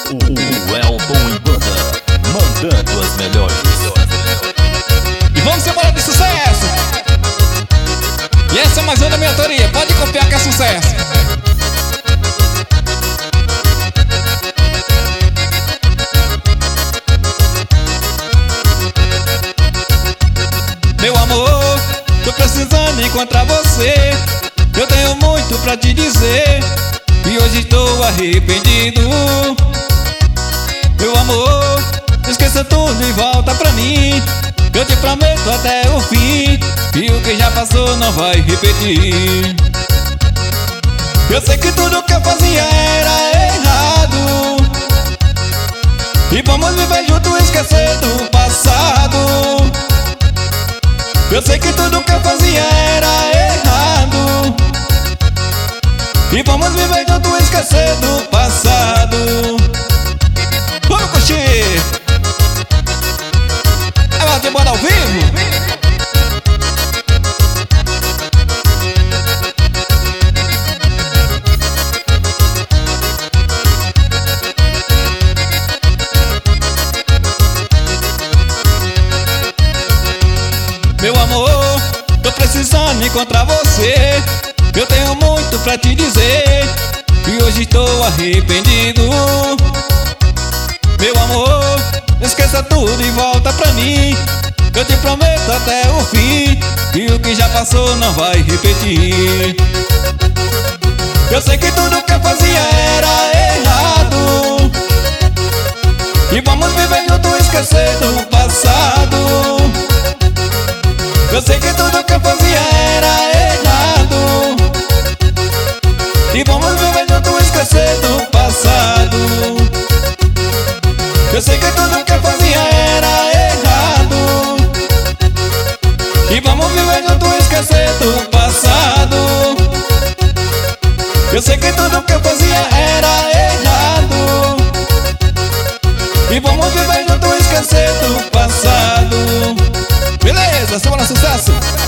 O Elton e banda, mandando as melhores. E vamos embora de sucesso. E essa é mais uma da minha autoria, pode copiar que é sucesso. Meu amor, tô precisando encontrar você. Eu tenho muito pra te dizer e hoje estou arrependido. Meu amor, esqueça tudo e volta pra mim. Eu te prometo até o fim e o que já passou não vai repetir. Eu sei que tudo que eu fazia era errado e vamos viver junto e esquecer do passado. Eu sei que tudo que eu fazia era errado e vamos viver junto e esquecer do passado. Vamos curtir! É uma temporada ao vivo? Meu amor, tô precisando encontrar você. Eu tenho muito pra te dizer e hoje estou arrependido. Meu amor, esqueça tudo e volta pra mim. Eu te prometo até o fim e o que já passou não vai repetir. Eu sei que tudo que eu fazia era errado e vamos viver junto e esquecer do passado. Eu sei que tudo que eu fazia era errado e vamos viver junto e esquecer do passado. Eu sei que tudo que eu fazia era errado e vamos viver junto e esquecer do passado. Eu sei que tudo que eu fazia era errado e vamos viver junto e esquecer do passado. Beleza, semana sucesso!